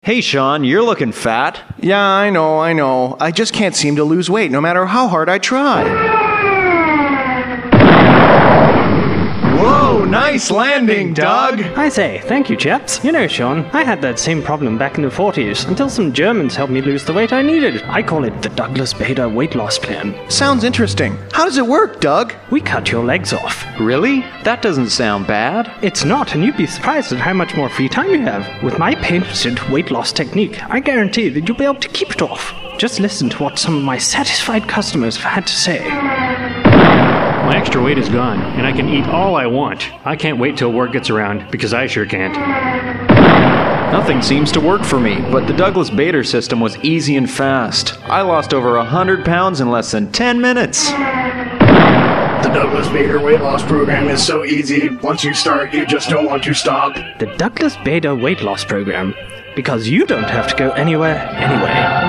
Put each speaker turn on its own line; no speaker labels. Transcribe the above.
Hey Sean, you're looking fat.
Yeah, I know. I just can't seem to lose weight no matter how hard I try. Whoa, nice landing, Doug!
I say, thank you, chaps. You know, Sean, I had that same problem back in the 40s until some Germans helped me lose the weight I needed. I call it the Douglas Bader weight loss plan.
Sounds interesting. How does it work, Doug?
We cut your legs off.
Really? That doesn't sound bad.
It's not, and you'd be surprised at how much more free time you have. With my patented weight loss technique, I guarantee that you'll be able to keep it off. Just listen to what some of my satisfied customers have had to say.
My extra weight is gone, and I can eat all I want. I can't wait till work gets around, because I sure can't.
Nothing seems to work for me, but the Douglas Bader system was easy and fast. I lost over 100 pounds in less than 10 minutes.
The Douglas Bader weight loss program is so easy. Once you start, you just don't want to stop.
The Douglas Bader weight loss program. Because you don't have to go anywhere anyway.